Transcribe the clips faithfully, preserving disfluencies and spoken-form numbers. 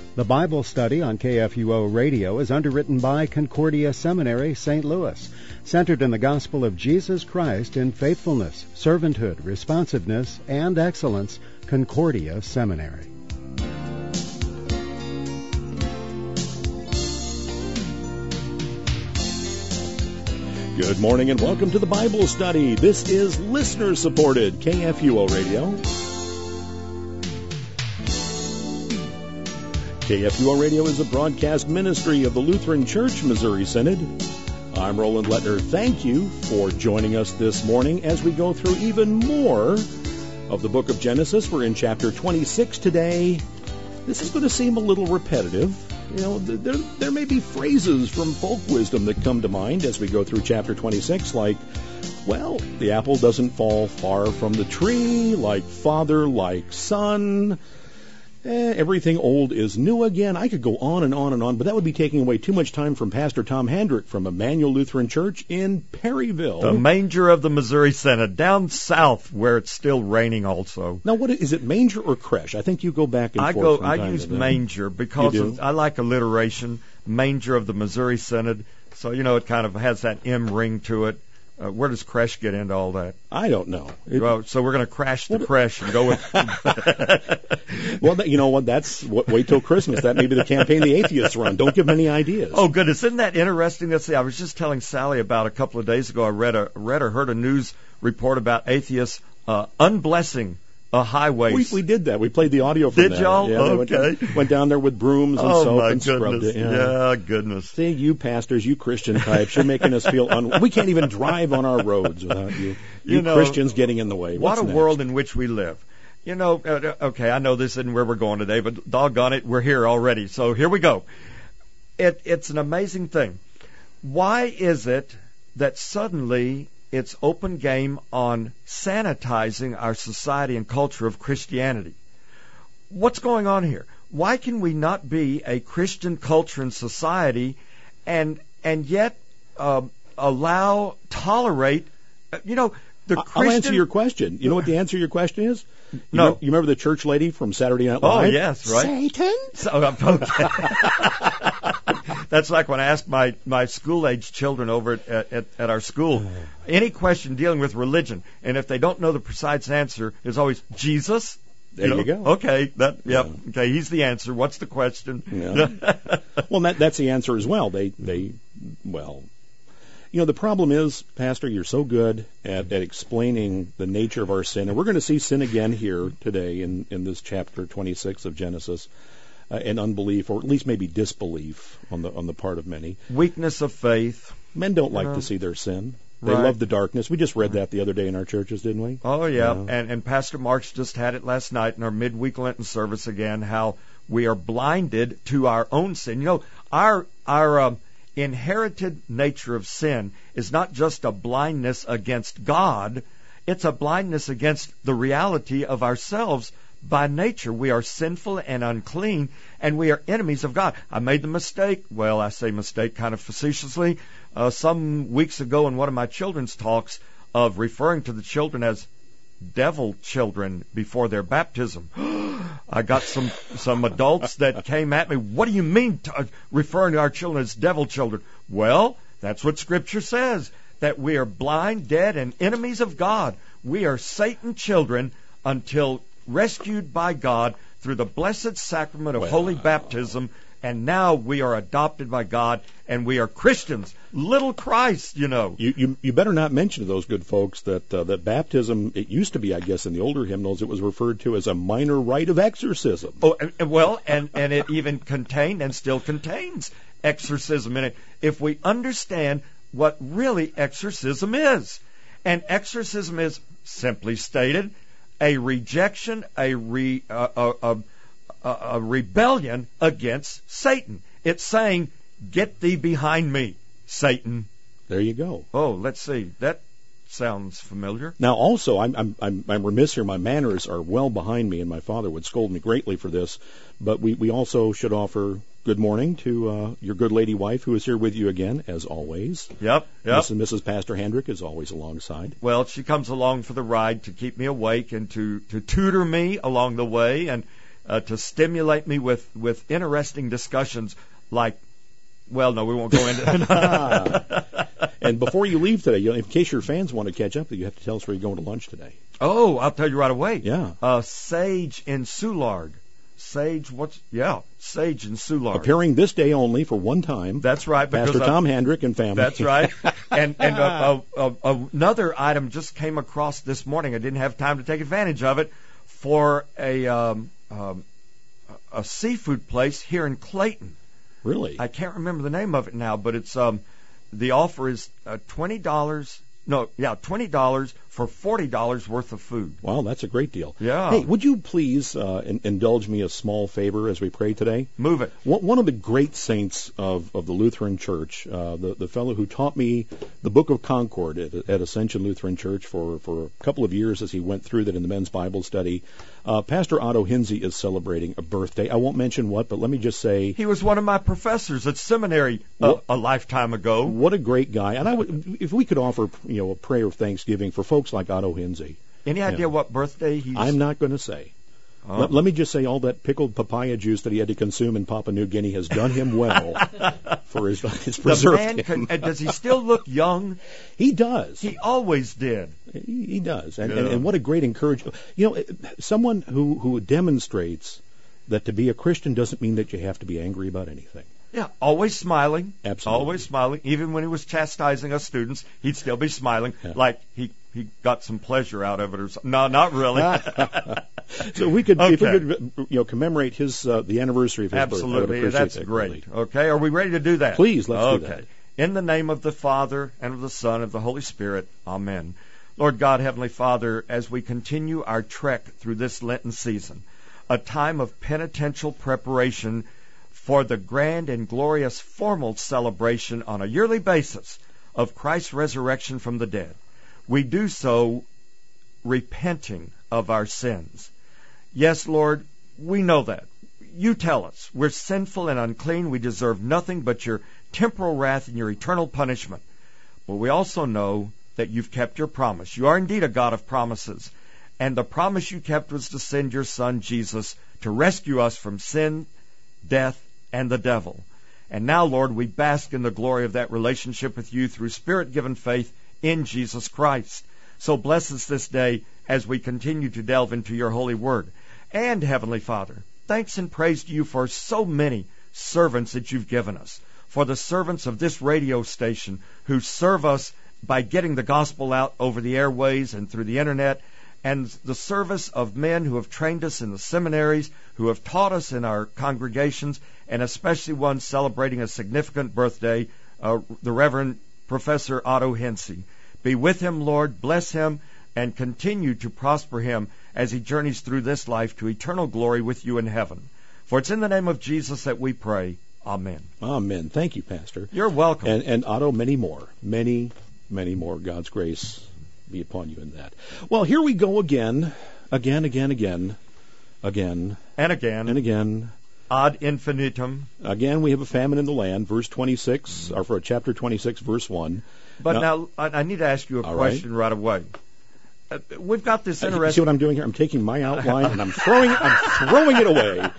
The Bible study on K F U O Radio is underwritten by Concordia Seminary, Saint Louis, centered in the gospel of Jesus Christ in faithfulness, servanthood, responsiveness, and excellence. Concordia Seminary. Good morning and welcome to the Bible study. This is listener-supported K F U O Radio. K F U O Radio is a broadcast ministry of the Lutheran Church Missouri Synod. I'm Roland Lettner. Thank you for joining us this morning as we go through even more of the book of Genesis. We're in chapter twenty-six today. This is going to seem a little repetitive. You know, there, there may be phrases from folk wisdom that come to mind as we go through chapter twenty-six, like, well, the apple doesn't fall far from the tree, like father, like son. Eh, everything old is new again. I could go on and on and on, but that would be taking away too much time from Pastor Tom Handrick from Emmanuel Lutheran Church in Perryville. The manger of the Missouri Synod, down south where it's still raining also. Now, what is it, manger or creche? I think you go back and I forth go. from I time use to time. manger because of, I like alliteration, manger of the Missouri Synod. So, you know, it kind of has that M ring to it. Uh, where does creche get into all that? I don't know. It, well, so we're going to crash the creche and go with... Well, that, you know what? That's what, wait till Christmas. That may be the campaign the atheists run. Don't give them any ideas. Oh, goodness. Isn't that interesting? Let's see. I was just telling Sally about a couple of days ago. I read, a, read or heard a news report about atheists uh, unblessing a highway. We, we did that. We played the audio from did that. Did y'all? Yeah, okay. Went, went down there with brooms and oh, soap my and goodness. scrubbed it. Yeah. yeah, goodness. See, you pastors, you Christian types, you're making us feel un- we can't even drive on our roads without you. You, you know, Christians getting in the way. What What's a next? world in which we live. You know, uh, okay, I know this isn't where we're going today, but doggone it, we're here already. So here we go. It, it's an amazing thing. Why is it that suddenly it's open game on sanitizing our society and culture of Christianity? What's going on here? Why can we not be a Christian culture and society and and yet uh, allow, tolerate, uh, you know, the I'll Christian... answer your question. You know what the answer to your question is? You No. Remember, you remember the church lady from Saturday Night Oh, Live? yes, right. Satan? So, okay. That's like when I asked my, my school-age children over at, at, at our school, any question dealing with religion, and if they don't know the precise answer, it's always, Jesus? There you, know? you go. Okay, that, yep. Yeah. Okay, he's the answer. What's the question? Yeah. Well, that, that's the answer as well. They, they, well... You know, the problem is, Pastor, you're so good at, at explaining the nature of our sin. And we're going to see sin again here today in, in this chapter twenty-six of Genesis, uh, and unbelief, or at least maybe disbelief on the on the part of many. Weakness of faith. Men don't like Uh, to see their sin. They right. love the darkness. We just read that the other day in our churches, didn't we? Oh, yeah. Yeah. And, and Pastor Marks just had it last night in our midweek Lenten service again, how we are blinded to our own sin. You know, our our... Um, inherited nature of sin is not just a blindness against God, it's a blindness against the reality of ourselves by nature. We are sinful and unclean, and we are enemies of God. I made the mistake, well, I say mistake kind of facetiously, uh, some weeks ago in one of my children's talks of referring to the children as devil children before their baptism. I got some some adults that came at me. What do you mean t- uh, referring to our children as devil children? Well, that's what Scripture says, that we are blind, dead, and enemies of God. We are Satan children until rescued by God through the blessed sacrament of well, holy baptism, and now we are adopted by God, and we are Christians. Little Christ, you know. You, you you better not mention to those good folks that uh, that baptism, it used to be, I guess, in the older hymnals, it was referred to as a minor rite of exorcism. Oh, and- well, and, and it even contained and still contains exorcism in it. If we understand what really exorcism is. And exorcism is, simply stated, a rejection, a, re, uh, a, a, a, a rebellion against Satan. It's saying, get thee behind me, Satan. There you go. Oh, let's see. That sounds familiar. Now, also, I'm, I'm, I'm, I'm remiss here. My manners are well behind me, and my father would scold me greatly for this. But we, we also should offer good morning to uh, your good lady wife, who is here with you again, as always. Yep, yep. Missus Missus Pastor Handrick is always alongside. Well, she comes along for the ride to keep me awake and to, to tutor me along the way. And uh, to stimulate me with, with interesting discussions like, well, no, we won't go into it. And before you leave today, you know, in case your fans want to catch up, you have to tell us where you're going to lunch today. Oh, I'll tell you right away. Yeah. Uh, Sage in Soulard. Sage, what's, yeah, Sage in Soulard. Appearing this day only for one time. That's right. Pastor Tom Hendrick and family. That's right. And and uh, uh, uh, another item just came across this morning. I didn't have time to take advantage of it for a um, um, a seafood place here in Clayton. Really? I can't remember the name of it now, but it's um, the offer is uh, twenty dollars. No, yeah, twenty dollars for forty dollars worth of food. Wow, that's a great deal. Yeah. Hey, would you please uh, in, indulge me a small favor as we pray today? Move it. One, one of the great saints of, of the Lutheran Church, uh, the, the fellow who taught me the Book of Concord at, at Ascension Lutheran Church for, for a couple of years as he went through that in the men's Bible study, uh, Pastor Otto Hinsey is celebrating a birthday. I won't mention what, but let me just say... He was one of my professors at seminary uh, what, a lifetime ago. What a great guy. And I would, if we could offer you know, a prayer of thanksgiving for folks like Otto Hinsey. Any idea yeah. what birthday he's... I'm not going to say. Oh. Let, let me just say all that pickled papaya juice that he had to consume in Papua New Guinea has done him well for his, his preserved the man him. Can, does he still look young? He does. He always did. He, he does. And, yeah. and, and what a great encouragement. You know, someone who, who demonstrates that to be a Christian doesn't mean that you have to be angry about anything. Yeah, always smiling. Absolutely. Always smiling. Even when he was chastising us students, he'd still be smiling, yeah. like he, he got some pleasure out of it or something. No, not really. So we could, okay. if we could, you know, commemorate his uh, the anniversary of his Absolutely, birthday. that's that great. Really. Okay, are we ready to do that? Please, let's okay. do that. In the name of the Father, and of the Son, and of the Holy Spirit, amen. Lord God, Heavenly Father, as we continue our trek through this Lenten season, a time of penitential preparation for the grand and glorious formal celebration on a yearly basis of Christ's resurrection from the dead, we do so repenting of our sins. Yes, Lord, we know that. You tell us we're sinful and unclean. We deserve nothing but your temporal wrath and your eternal punishment. But we also know that you've kept your promise. You are indeed a God of promises. And the promise you kept was to send your Son, Jesus, to rescue us from sin, death, and the devil. And now, Lord, we bask in the glory of that relationship with you through Spirit-given faith in Jesus Christ. So bless us this day as we continue to delve into your holy word. And, Heavenly Father, thanks and praise to you for so many servants that you've given us, for the servants of this radio station who serve us by getting the gospel out over the airways and through the internet, and the service of men who have trained us in the seminaries, who have taught us in our congregations, and especially one celebrating a significant birthday, uh, the Reverend Professor Otto Hinsey. Be with him, Lord, bless him, and continue to prosper him as he journeys through this life to eternal glory with you in heaven. For it's in the name of Jesus that we pray. Amen. Amen. Thank you, Pastor. You're welcome. And, and Otto, many more. Many, many more. God's grace be upon you in that. Well, here we go again. Again, again, again. Again. And again. And again. Ad infinitum. Again, we have a famine in the land. Verse twenty-six, or for chapter twenty-six, verse one. But now, now I, I need to ask you a question right, right away. Uh, we've got this interesting... Uh, see what I'm doing here? I'm taking my outline and I'm throwing it, I'm throwing it away.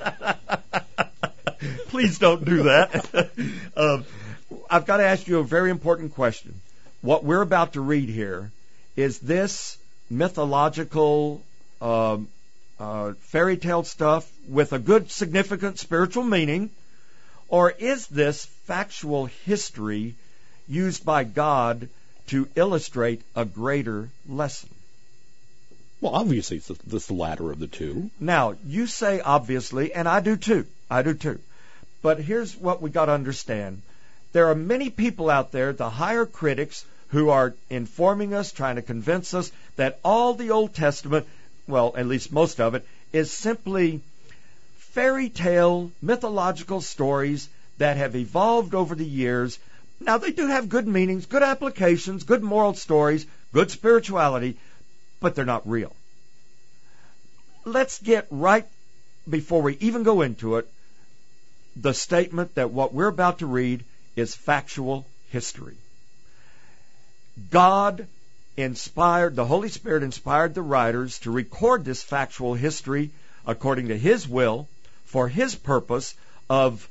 Please don't do that. um, I've got to ask you a very important question. What we're about to read here, is this mythological uh, uh, fairy tale stuff with a good, significant spiritual meaning, or is this factual history used by God to illustrate a greater lesson? Well, obviously, it's the, it's the latter of the two. Now, you say obviously, and I do too. I do too. But here's what we got to understand. There are many people out there, the higher critics, who are informing us, trying to convince us that all the Old Testament, well, at least most of it, is simply fairy tale, mythological stories that have evolved over the years. Now, they do have good meanings, good applications, good moral stories, good spirituality, but they're not real. Let's get right, before we even go into it, the statement that what we're about to read is factual history. God inspired, the Holy Spirit inspired the writers to record this factual history according to His will, for His purpose of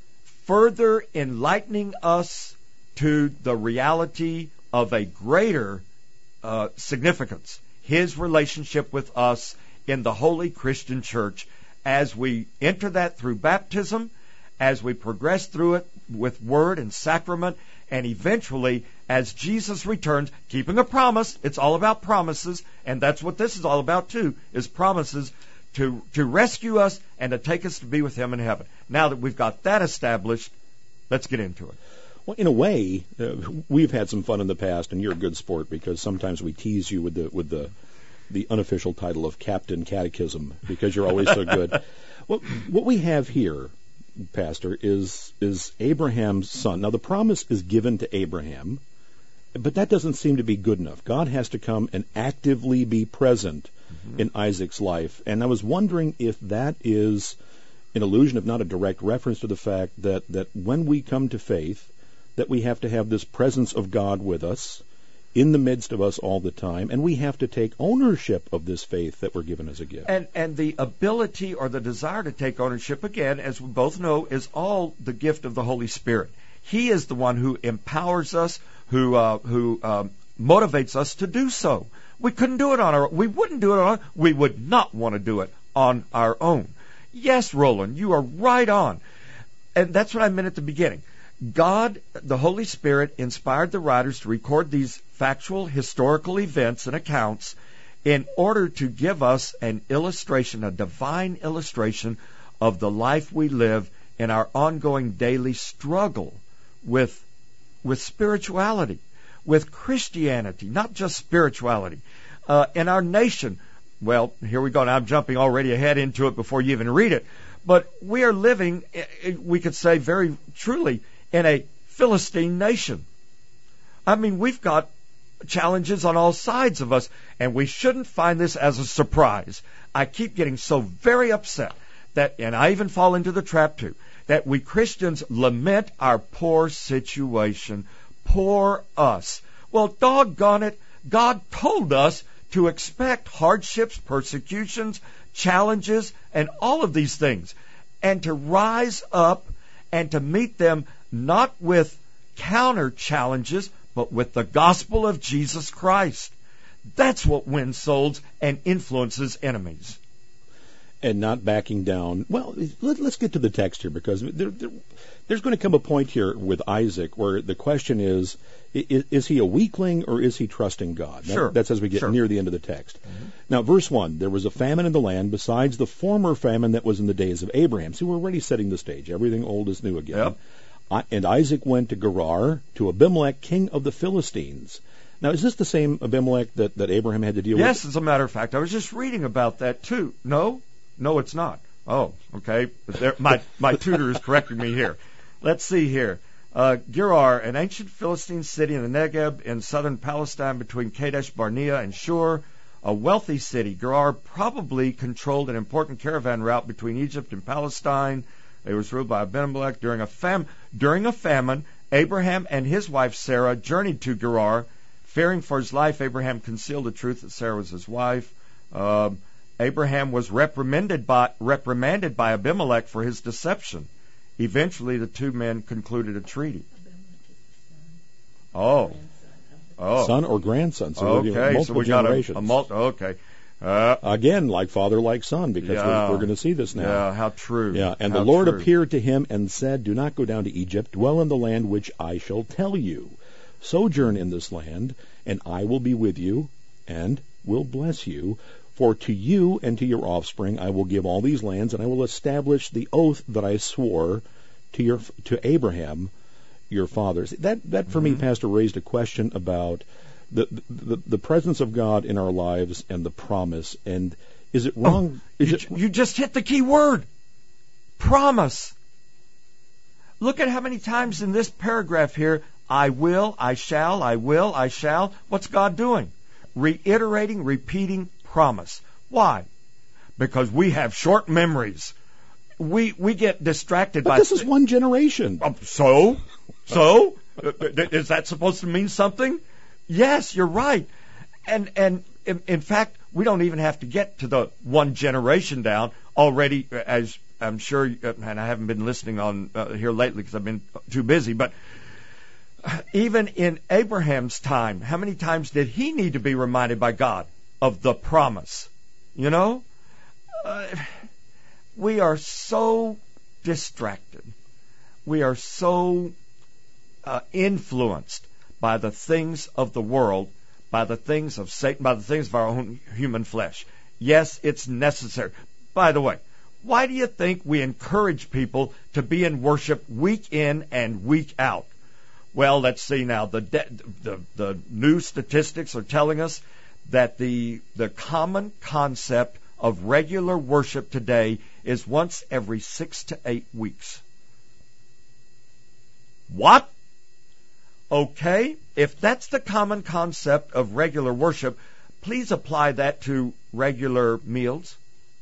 further enlightening us to the reality of a greater uh, significance, His relationship with us in the Holy Christian Church, as we enter that through baptism, as we progress through it with word and sacrament, and eventually as Jesus returns, keeping a promise. It's all about promises, and that's what this is all about too, is promises to, to rescue us and to take us to be with Him in heaven. Now that we've got that established, let's get into it. Well, in a way, uh, we've had some fun in the past, and you're a good sport because sometimes we tease you with the with the the unofficial title of Captain Catechism because you're always so good. Well, what we have here, Pastor, is is Abraham's son. Now, the promise is given to Abraham, but that doesn't seem to be good enough. God has to come and actively be present mm-hmm. in Isaac's life. And I was wondering if that is an allusion, if not a direct reference to the fact that, that when we come to faith, that we have to have this presence of God with us, in the midst of us all the time, and we have to take ownership of this faith that we're given as a gift. And and the ability or the desire to take ownership, again, as we both know, is all the gift of the Holy Spirit. He is the one who empowers us, who uh, who um, motivates us to do so. We couldn't do it on our own. We wouldn't do it on our own. We would not want to do it on our own. Yes, Roland, you are right on. And that's what I meant at the beginning. God, the Holy Spirit, inspired the writers to record these factual historical events and accounts in order to give us an illustration, a divine illustration of the life we live in our ongoing daily struggle with, with spirituality, with Christianity, not just spirituality. Uh, in our nation, well, here we go. Now I'm jumping already ahead into it before you even read it. But we are living, we could say very truly, in a Philistine nation. I mean, we've got challenges on all sides of us, and we shouldn't find this as a surprise. I keep getting so very upset that, and I even fall into the trap too, that we Christians lament our poor situation. Poor us. Well, doggone it, God told us to expect hardships, persecutions, challenges, and all of these things, and to rise up and to meet them not with counter challenges, but with the gospel of Jesus Christ. That's what wins souls and influences enemies. And not backing down. Well, let, let's get to the text here, because there, there, there's going to come a point here with Isaac where the question is, is, is he a weakling or is he trusting God? Sure. That, that's as we get sure. near the end of the text. Mm-hmm. Now, verse one, there was a famine in the land besides the former famine that was in the days of Abraham. See, we're already setting the stage. Everything old is new again. Yep. And Isaac went to Gerar, to Abimelech, king of the Philistines. Now, is this the same Abimelech that, that Abraham had to deal yes, with? Yes, as a matter of fact. I was just reading about that, too. No? No, it's not. Oh, okay. There, my, my tutor is correcting me here. Let's see here. Uh, Gerar, an ancient Philistine city in the Negev in southern Palestine between Kadesh Barnea and Shur, a wealthy city. Gerar probably controlled an important caravan route between Egypt and Palestine. It was ruled by Abimelech. During a, fam- during a famine, Abraham and his wife Sarah journeyed to Gerar. Fearing for his life, Abraham concealed the truth that Sarah was his wife. Uh, Abraham was reprimanded by, reprimanded by Abimelech for his deception. Eventually, the two men concluded a treaty. Oh. Oh. Son or grandson. So okay, so we got a, a multi. Okay. Uh, Again, like father, like son, because yeah, we're, we're going to see this now. Yeah, how true. Yeah, and how the Lord true. appeared to him and said, "Do not go down to Egypt. Dwell in the land which I shall tell you. Sojourn in this land, and I will be with you, and will bless you. For to you and to your offspring I will give all these lands, and I will establish the oath that I swore to your to Abraham, your fathers." That that for mm-hmm. me, Pastor, raised a question about the, the the presence of God in our lives and the promise. And is it wrong? Oh, is you, it, you just hit the key word. Promise. Look at how many times in this paragraph here, I will, I shall, I will, I shall. What's God doing? Reiterating, repeating promise. Why? Because we have short memories. We we get distracted but by... this is one generation. Uh, so? So? Is that supposed to mean something? Yes, you're right. And and in, in fact, we don't even have to get to the one generation down. already, as I'm sure, and I haven't been listening on uh, here lately because I've been too busy, but even in Abraham's time, how many times did he need to be reminded by God of the promise? You know? Uh, we are so distracted. We are so uh, influenced by the things of the world, by the things of Satan, by the things of our own human flesh. Yes, it's necessary. By the way, why do you think we encourage people to be in worship week in and week out? Well, let's see now. The de- the, the new statistics are telling us that the the common concept of regular worship today is once every six to eight weeks. What? Okay, if that's the common concept of regular worship, please apply that to regular meals.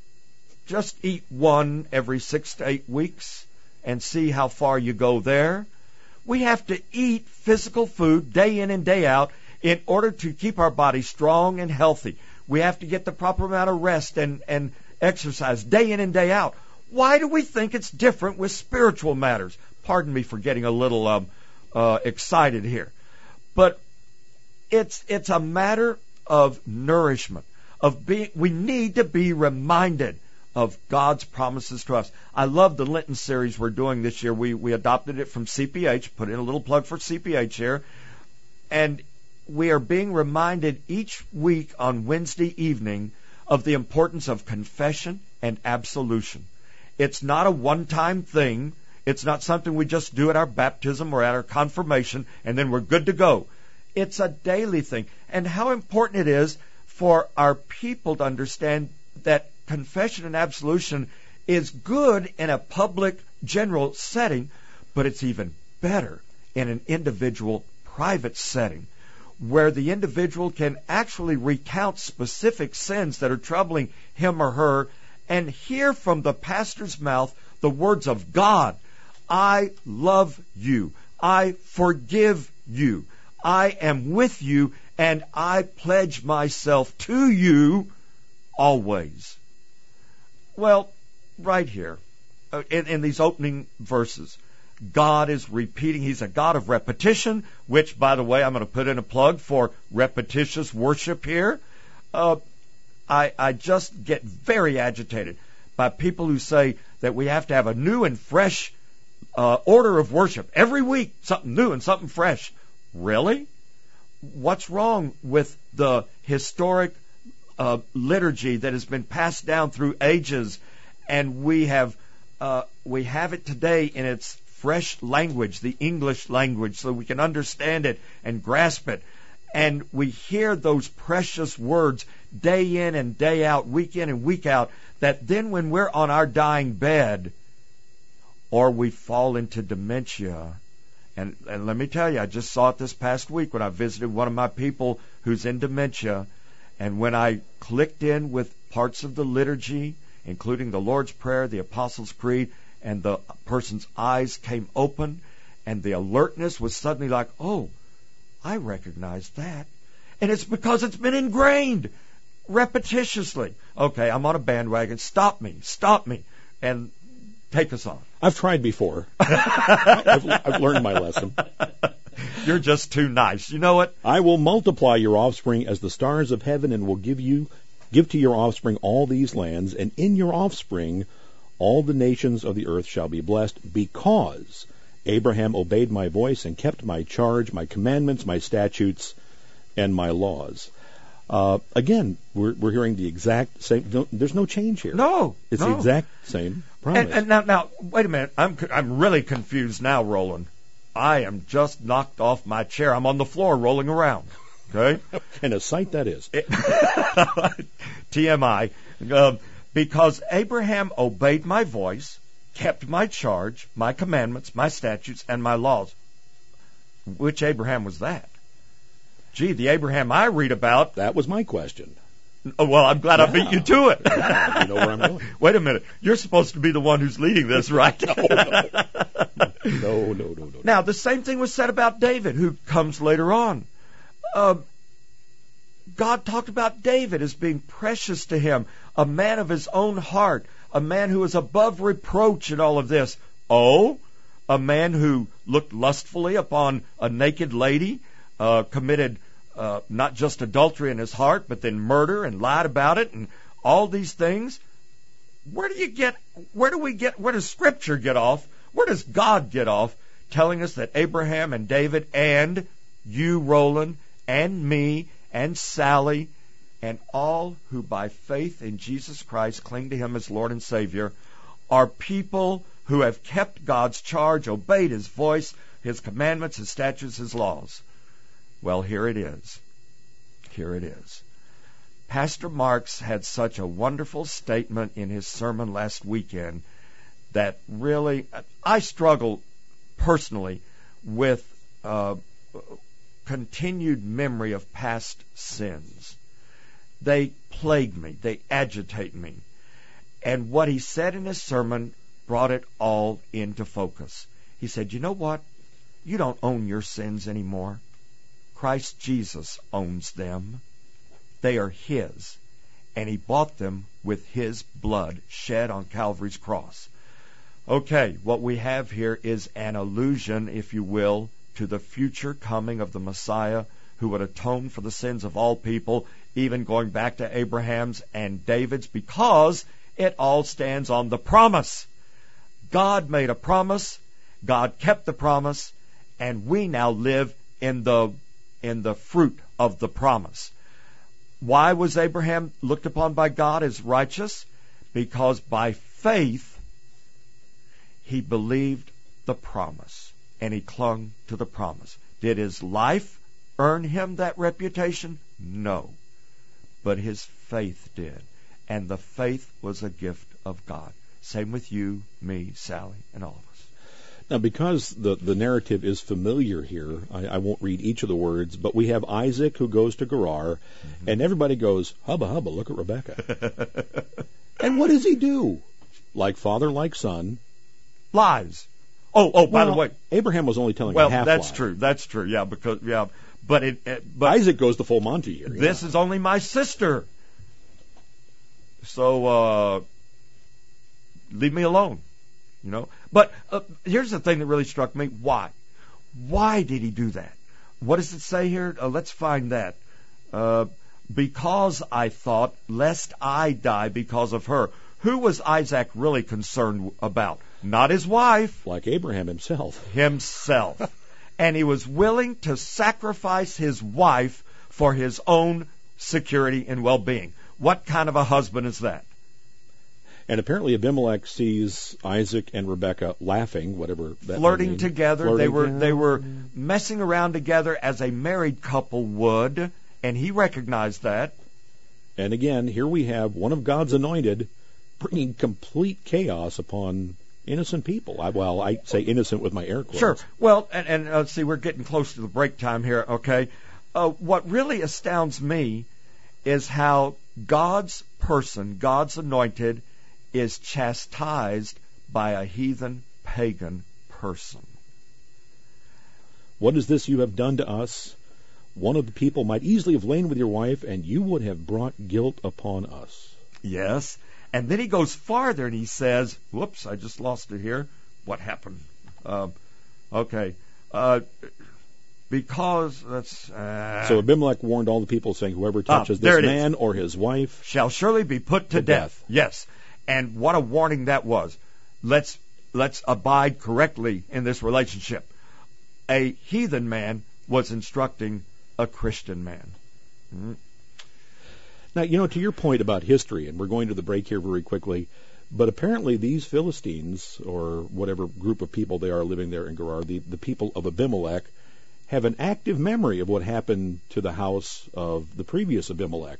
Just eat one every six to eight weeks and see how far you go there. We have to eat physical food day in and day out in order to keep our body strong and healthy. We have to get the proper amount of rest and, and exercise day in and day out. Why do we think it's different with spiritual matters? Pardon me for getting a little um, uh, excited here. But it's it's a matter of nourishment. Of being, we need to be reminded of God's promises to us. I love the Lenten series we're doing this year. We we adopted it from C P H, put in a little plug for C P H here. And we are being reminded each week on Wednesday evening of the importance of confession and absolution. It's not a one-time thing. It's not something we just do at our baptism or at our confirmation and then we're good to go. It's a daily thing. And how important it is for our people to understand that confession and absolution is good in a public general setting, but it's even better in an individual private setting where the individual can actually recount specific sins that are troubling him or her and hear from the pastor's mouth the words of God. I love you. I forgive you. I am with you, and I pledge myself to you always. Well, right here, uh, in, in these opening verses, God is repeating. He's a God of repetition, which, by the way, I'm going to put in a plug for repetitious worship here. Uh, I, I just get very agitated by people who say that we have to have a new and fresh uh, order of worship. Every week, something new and something fresh. Really? What's wrong with the historic uh, liturgy that has been passed down through ages, and we have uh, we have it today in its fresh language, the English language, so we can understand it and grasp it. And we hear those precious words day in and day out, week in and week out, that then when we're on our dying bed, or we fall into dementia, and, and let me tell you, I just saw it this past week when I visited one of my people who's in dementia, and when I clicked in with parts of the liturgy, including the Lord's Prayer, the Apostles' Creed, and the person's eyes came open, and the alertness was suddenly like, oh, I recognize that. And it's because it's been ingrained repetitiously. Okay, I'm on a bandwagon. Stop me. Stop me. And take us on. I've tried before. I've, I've learned my lesson. You're just too nice. You know what? I will multiply your offspring as the stars of heaven, and will give you give to your offspring all these lands, and in your offspring all the nations of the earth shall be blessed, because Abraham obeyed my voice and kept my charge, my commandments, my statutes, and my laws. Uh, again, we're, we're hearing the exact same. No, there's no change here. No, it's no. the exact same promise. And, and now, now, wait a minute. I'm I'm really confused now, Roland. I am just knocked off my chair. I'm on the floor rolling around. Okay, and a sight that is. T M I. Um, because Abraham obeyed my voice, kept my charge, my commandments, my statutes, and my laws. Which Abraham was that? Gee, the Abraham I read about... That was my question. Oh, well, I'm glad yeah. I beat you to it. Yeah, you know where I'm going. Wait a minute. You're supposed to be the one who's leading this, right? no, no. no, no, no, no. Now, the same thing was said about David, who comes later on. Uh, God talked about David as being precious to him, a man of his own heart, a man who is above reproach in all of this. Oh, a man who looked lustfully upon a naked lady, uh, committed uh, not just adultery in his heart, but then murder and lied about it and all these things. Where do you get, where do we get, where does Scripture get off? Where does God get off telling us that Abraham and David and you, Roland, and me, and Sally, and all who by faith in Jesus Christ cling to Him as Lord and Savior are people who have kept God's charge, obeyed His voice, His commandments, His statutes, His laws? Well, here it is. Here it is. Pastor Marks had such a wonderful statement in his sermon last weekend that really, I struggle personally with uh, continued memory of past sins. They plague me. They agitate me. And what he said in his sermon brought it all into focus. He said, you know what? You don't own your sins anymore. Christ Jesus owns them. They are His. And He bought them with His blood shed on Calvary's cross. Okay, what we have here is an allusion, if you will, to the future coming of the Messiah who would atone for the sins of all people, even going back to Abraham's and David's, because it all stands on the promise. God made a promise, God kept the promise, and we now live in the in the fruit of the promise. Why was Abraham looked upon by God as righteous? Because by faith he believed the promise, and he clung to the promise. Did his life earn him that reputation? No. But his faith did. And the faith was a gift of God. Same with you, me, Sally, and all of us. Now, because the, the narrative is familiar here, I, I won't read each of the words, but we have Isaac who goes to Gerar, mm-hmm. and everybody goes, hubba, hubba, look at Rebekah. And what does he do? Like father, like son. Lies. Oh, oh, by well, the way. Abraham was only telling well, a half that's lie. true. That's true. Yeah, because, yeah. But it, it but Isaac goes the full Monty here. This yeah. is only my sister. So, uh, leave me alone. You know, but uh, here's the thing that really struck me. Why? Why did he do that? What does it say here? Uh, let's find that. Uh, because I thought, lest I die because of her. Who was Isaac really concerned about? Not his wife. Like Abraham himself. Himself. And he was willing to sacrifice his wife for his own security and well-being. What kind of a husband is that? And apparently Abimelech sees Isaac and Rebekah laughing, whatever that flirting mean. together. Flirting. They were they were messing around together as a married couple would, and he recognized that. And again, here we have one of God's anointed bringing complete chaos upon innocent people. I, well, I say innocent with my air quotes. Sure. Well, and, and uh, see, we're getting close to the break time here. Okay. Uh, what really astounds me is how God's person, God's anointed, is chastised by a heathen pagan person. What is this you have done to us? One of the people might easily have lain with your wife, and you would have brought guilt upon us. Yes. And then he goes farther and he says, whoops, I just lost it here. What happened? Uh, okay. Uh, because that's... Uh, so Abimelech warned all the people, saying, whoever touches ah, this man or his wife shall surely be put to, to death. death. Yes. And what a warning that was. Let's let's abide correctly in this relationship. A heathen man was instructing a Christian man. Mm-hmm. Now, you know, to your point about history, and we're going to the break here very quickly, but apparently these Philistines, or whatever group of people they are living there in Gerar, the, the people of Abimelech, have an active memory of what happened to the house of the previous Abimelech.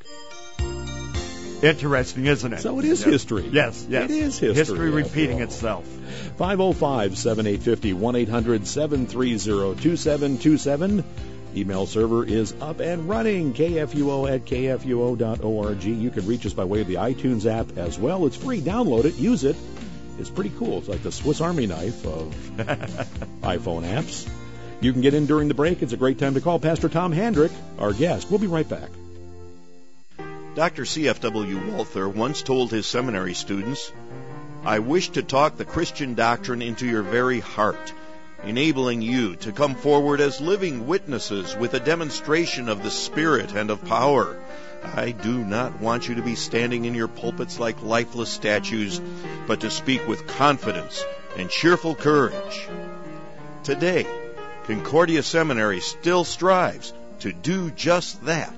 Interesting, isn't it? So it is yes. history. Yes, yes. It is history. History repeating itself. five oh five, seven eight five oh, one eight hundred, seven three zero, two seven two seven. Email server is up and running, K F U O at K F U O dot org. You can reach us by way of the iTunes app as well. It's free. Download it. Use it. It's pretty cool. It's like the Swiss Army knife of iPhone apps. You can get in during the break. It's a great time to call Pastor Tom Handrick, our guest. We'll be right back. Doctor C F W Walther once told his seminary students, I wish to talk the Christian doctrine into your very heart, enabling you to come forward as living witnesses with a demonstration of the Spirit and of power. I do not want you to be standing in your pulpits like lifeless statues, but to speak with confidence and cheerful courage. Today, Concordia Seminary still strives to do just that.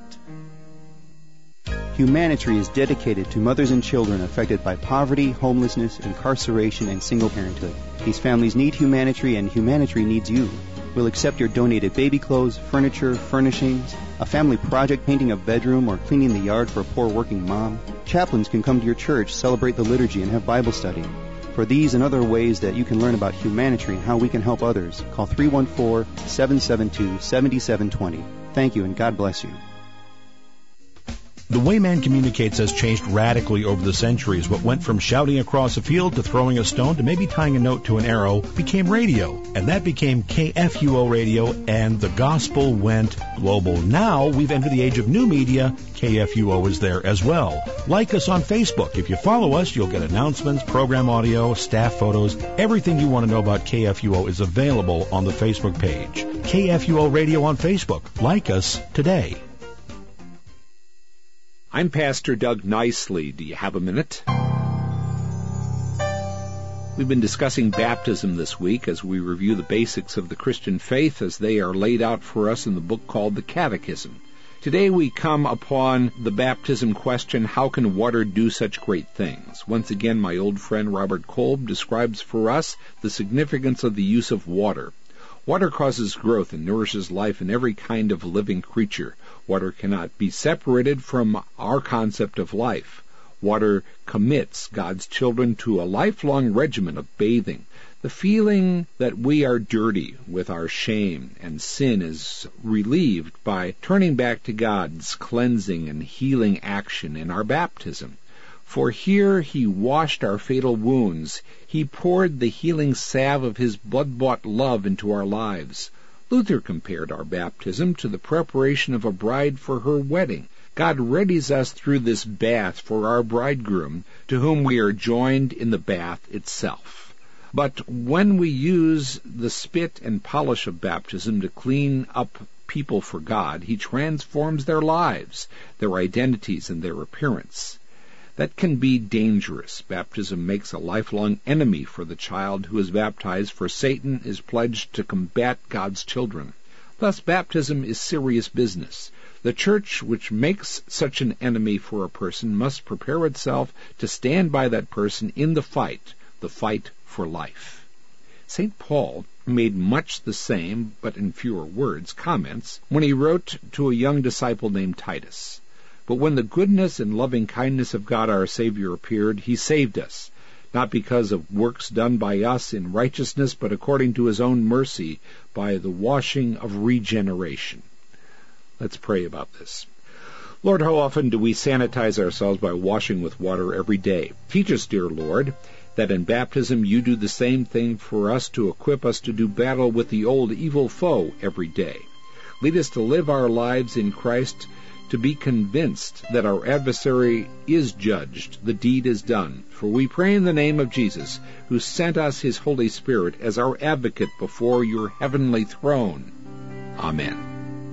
Humanitry is dedicated to mothers and children affected by poverty, homelessness, incarceration, and single parenthood. These families need Humanitry, and Humanitry needs you. We'll accept your donated baby clothes, furniture, furnishings, a family project painting a bedroom, or cleaning the yard for a poor working mom. Chaplains can come to your church, celebrate the liturgy, and have Bible study. For these and other ways that you can learn about Humanitry and how we can help others, call three one four, seven seven two, seven seven two zero. Thank you, and God bless you. The way man communicates has changed radically over the centuries. What went from shouting across a field to throwing a stone to maybe tying a note to an arrow became radio, and that became K F U O Radio, and the gospel went global. Now we've entered the age of new media. K F U O is there as well. Like us on Facebook. If you follow us, you'll get announcements, program audio, staff photos. Everything you want to know about K F U O is available on the Facebook page. K F U O Radio on Facebook. Like us today. I'm Pastor Doug Nicely. Do you have a minute? We've been discussing baptism this week as we review the basics of the Christian faith as they are laid out for us in the book called the Catechism. Today we come upon the baptism question, how can water do such great things? Once again, my old friend Robert Kolb describes for us the significance of the use of water. Water causes growth and nourishes life in every kind of living creature. Water cannot be separated from our concept of life. Water commits God's children to a lifelong regimen of bathing. The feeling that we are dirty with our shame and sin is relieved by turning back to God's cleansing and healing action in our baptism. For here he washed our fatal wounds. He poured the healing salve of his blood-bought love into our lives. Luther compared our baptism to the preparation of a bride for her wedding. God readies us through this bath for our bridegroom, to whom we are joined in the bath itself. But when we use the spit and polish of baptism to clean up people for God, he transforms their lives, their identities, and their appearance. That can be dangerous. Baptism makes a lifelong enemy for the child who is baptized, for Satan is pledged to combat God's children. Thus, baptism is serious business. The church which makes such an enemy for a person must prepare itself to stand by that person in the fight, the fight for life. Saint Paul made much the same, but in fewer words, comments when he wrote to a young disciple named Titus. But when the goodness and loving kindness of God our Savior appeared, he saved us, not because of works done by us in righteousness, but according to his own mercy, by the washing of regeneration. Let's pray about this. Lord, how often do we sanitize ourselves by washing with water every day? Teach us, dear Lord, that in baptism you do the same thing for us to equip us to do battle with the old evil foe every day. Lead us to live our lives in Christ, to be convinced that our adversary is judged, the deed is done. For we pray in the name of Jesus, who sent us his Holy Spirit as our advocate before your heavenly throne. Amen.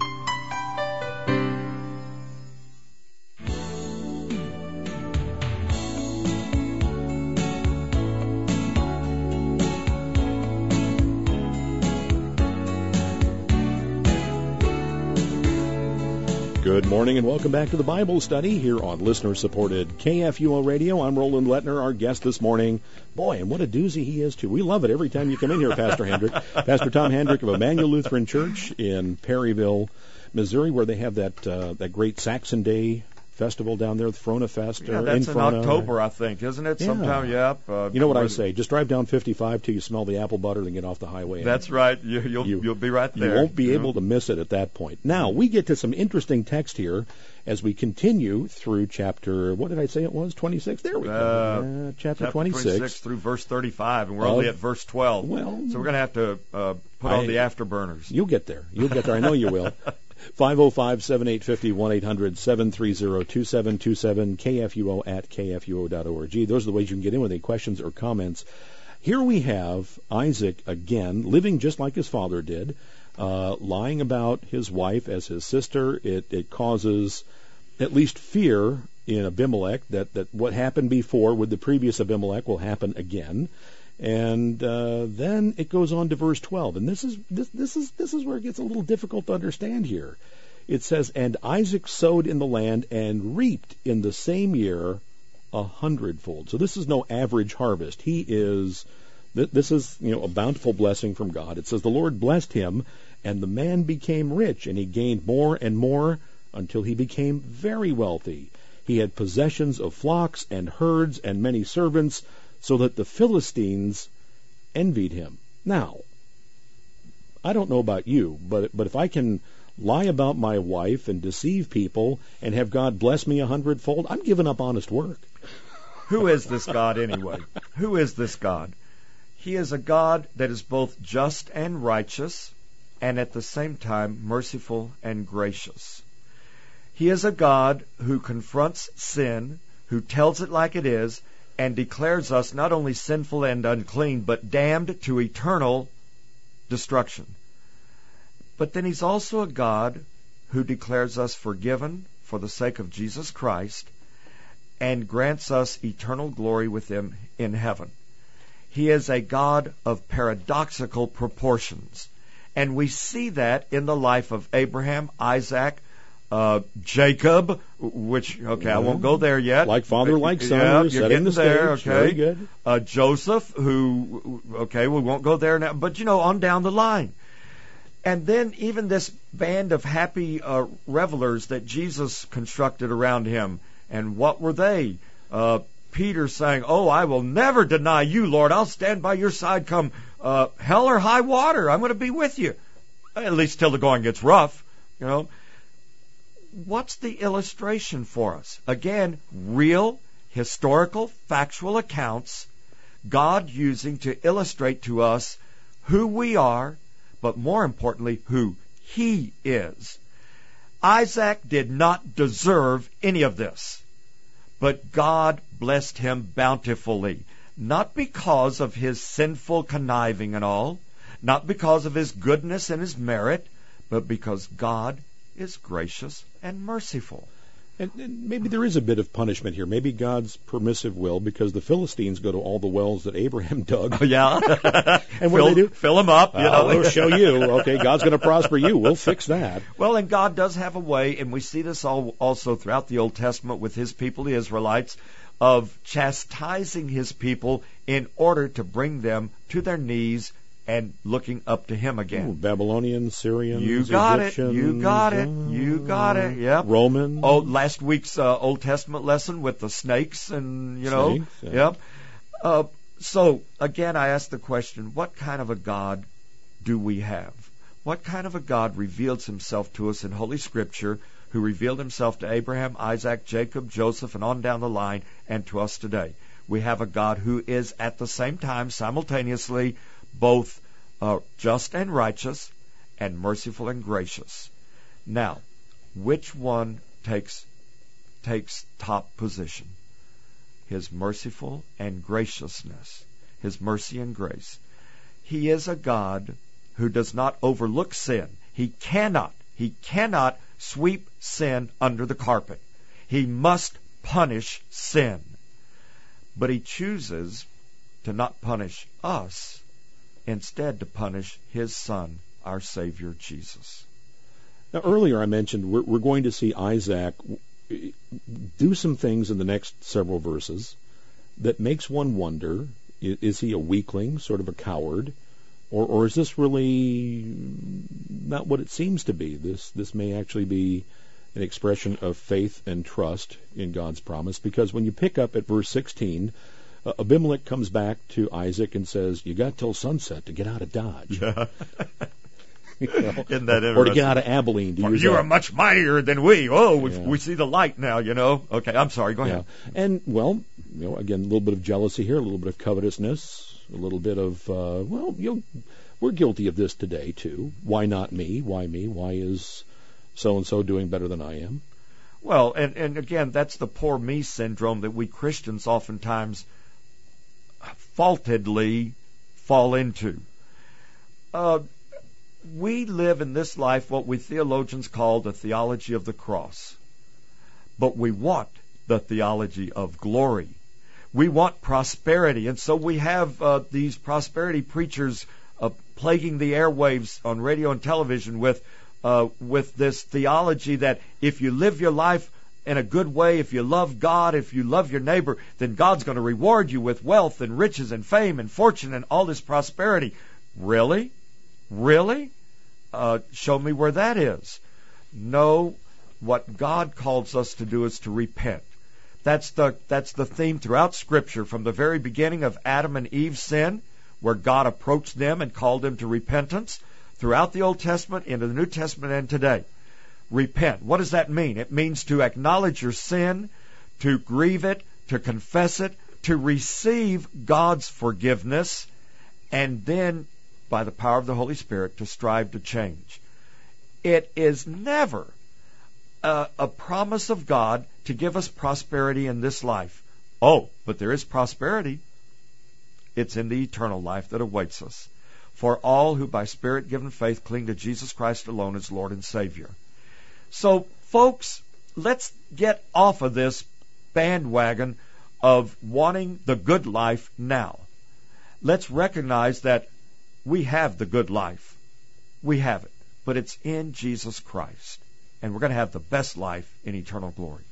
Good morning and welcome back to the Bible study here on listener-supported K F U O Radio. I'm Roland Lettner, our guest this morning. Boy, and what a doozy he is, too. We love it every time you come in here, Pastor Hendrick. Pastor Tom Hendrick of Emmanuel Lutheran Church in Perryville, Missouri, where they have that uh, that great Saxon Day festival down there, the Frona Fest. Yeah, uh, that's in, in Frona. October, I think, isn't it? Yeah. Sometime, yeah. Uh, you know what I say? Just drive down fifty-five till you smell the apple butter, then get off the highway. That's right. You, you'll you, you'll be right there. You won't be you able know? to miss it at that point. Now, we get to some interesting text here as we continue through chapter, what did I say it was? twenty-six? There we go. Uh, uh, chapter, chapter twenty-six. twenty-six through verse thirty-five, and we're uh, only at verse twelve. Well, so we're going to have to uh, put I, on the afterburners. You'll get there. You'll get there. I know you will. five oh five, seven eight five oh, one eight hundred, seven three zero, two seven two seven, K F U O at K F U O dot org. Those are the ways you can get in with any questions or comments. Here we have Isaac again, living just like his father did, uh, lying about his wife as his sister. It, it causes at least fear in Abimelech that, that what happened before with the previous Abimelech will happen again. And uh, then it goes on to verse twelve, and this is this, this is this is where it gets a little difficult to understand here. It says, "And Isaac sowed in the land and reaped in the same year a hundredfold." So this is no average harvest. He is this is you know a bountiful blessing from God. It says the Lord blessed him, and the man became rich, and he gained more and more until he became very wealthy. He had possessions of flocks and herds and many servants, so that the Philistines envied him. Now, I don't know about you, but but if I can lie about my wife and deceive people and have God bless me a hundredfold, I'm giving up honest work. Who is this God anyway? Who is this God? He is a God that is both just and righteous, and at the same time merciful and gracious. He is a God who confronts sin, who tells it like it is, and declares us not only sinful and unclean, but damned to eternal destruction. But then he's also a God who declares us forgiven for the sake of Jesus Christ and grants us eternal glory with him in heaven. He is a God of paradoxical proportions, and we see that in the life of Abraham, Isaac, Uh, Jacob, which, okay, I won't go there yet. Like father, like son, yeah, you're you're setting getting the there, stage. okay. Very good. Uh, Joseph, who, okay, we won't go there now, but, you know, on down the line. And then even this band of happy uh, revelers that Jesus constructed around him. And what were they? Uh, Peter saying, "Oh, I will never deny you, Lord. I'll stand by your side come uh, hell or high water. I'm going to be with you." At least till the going gets rough, you know. What's the illustration for us? Again, real, historical, factual accounts, God using to illustrate to us who we are, but more importantly, who He is. Isaac did not deserve any of this, but God blessed him bountifully, not because of his sinful conniving and all, not because of his goodness and his merit, but because God is gracious and merciful. And, and maybe there is a bit of punishment here. Maybe God's permissive will, because the Philistines go to all the wells that Abraham dug. Oh, yeah. And what fill, do they do? Fill them up. You uh, know. We'll show you. Okay, God's going to prosper you. We'll fix that. Well, and God does have a way, and we see this all, also throughout the Old Testament with His people, the Israelites, of chastising His people in order to bring them to their knees and looking up to Him again. Ooh, Babylonians, Syrians, You got Egyptians, it. You got it. You got it. Yep. Romans. Oh, last week's uh, Old Testament lesson with the snakes and, you know. Snakes, yeah. Yep. Uh, so, again, I ask the question, what kind of a God do we have? What kind of a God reveals Himself to us in Holy Scripture, who revealed Himself to Abraham, Isaac, Jacob, Joseph, and on down the line, and to us today? We have a God who is at the same time, simultaneously, both uh, just and righteous, and merciful and gracious. Now, which one takes takes top position? His merciful and graciousness, His mercy and grace. He is a God who does not overlook sin. He cannot, He cannot sweep sin under the carpet. He must punish sin. But He chooses to not punish us, instead to punish His Son, our Savior, Jesus. Now, earlier I mentioned we're, we're going to see Isaac do some things in the next several verses that makes one wonder, is, is he a weakling, sort of a coward, or, or is this really not what it seems to be? This, this may actually be an expression of faith and trust in God's promise, because when you pick up at verse sixteen, Uh, Abimelech comes back to Isaac and says, "You got till sunset to get out of Dodge." Yeah. You know, Isn't that or to get out of Abilene. To use you that. are much mightier than we. Oh, we, Yeah. we see the light now, you know. Okay, I'm sorry. Go ahead. Yeah. And, well, you know, again, a little bit of jealousy here, a little bit of covetousness, a little bit of, uh, well, you know, we're guilty of this today, too. Why not me? Why me? Why is so-and-so doing better than I am. Well, and, and again, that's the poor me syndrome that we Christians oftentimes faultedly fall into. Uh, we live in this life what we theologians call the theology of the cross. But we want the theology of glory. We want prosperity, and so we have uh, these prosperity preachers uh, plaguing the airwaves on radio and television with uh, with this theology that if you live your life in a good way, if you love God, if you love your neighbor, then God's going to reward you with wealth and riches and fame and fortune and all this prosperity. Really? Really? Uh, show me where that is. No, what God calls us to do is to repent. That's the that's the theme throughout Scripture, from the very beginning of Adam and Eve's sin, where God approached them and called them to repentance, throughout the Old Testament, into the New Testament, and today. Repent. What does that mean? It means to acknowledge your sin, to grieve it, to confess it, to receive God's forgiveness, and then, by the power of the Holy Spirit, to strive to change. It is never a, a promise of God to give us prosperity in this life. Oh, but there is prosperity. It's in the eternal life that awaits us. For all who by Spirit-given faith cling to Jesus Christ alone as Lord and Savior. So, folks, let's get off of this bandwagon of wanting the good life now. Let's recognize that we have the good life. We have it. But it's in Jesus Christ. And we're going to have the best life in eternal glory.